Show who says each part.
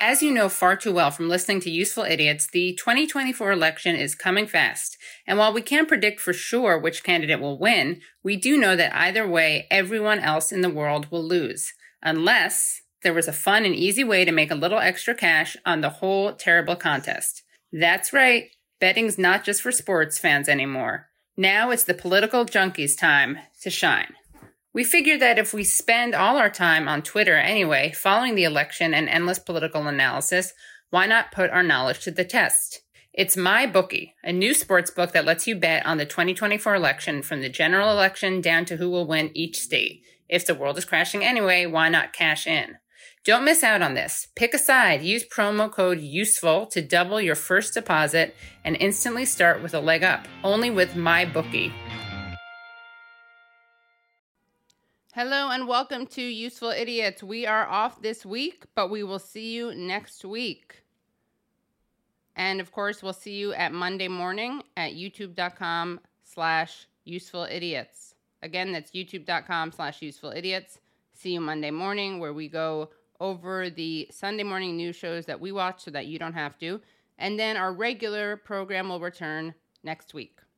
Speaker 1: As you know far too well from listening to Useful Idiots, the 2024 election is coming fast. And while we can't predict for sure which candidate will win, we do know that either way, everyone else in the world will lose. Unless there was a fun and easy way to make a little extra cash on the whole terrible contest. That's right, betting's not just for sports fans anymore. Now it's the political junkies' time to shine. We figured that if we spend all our time on Twitter anyway, following the election and endless political analysis, why not put our knowledge to the test? It's MyBookie, a new sports book that lets you bet on the 2024 election from the general election down to who will win each state. If the world is crashing anyway, why not cash in? Don't miss out on this. Pick a side. Use promo code USEFUL to double your first deposit and instantly start with a leg up. Only with MyBookie. Hello and welcome to Useful Idiots. We are off this week, but we will see you next week. And of course, we'll see you at Monday morning at youtube.com/usefulidiots. Again, that's youtube.com/usefulidiots. See you Monday morning, where we go over the Sunday morning news shows that we watch so that you don't have to. And then our regular program will return next week.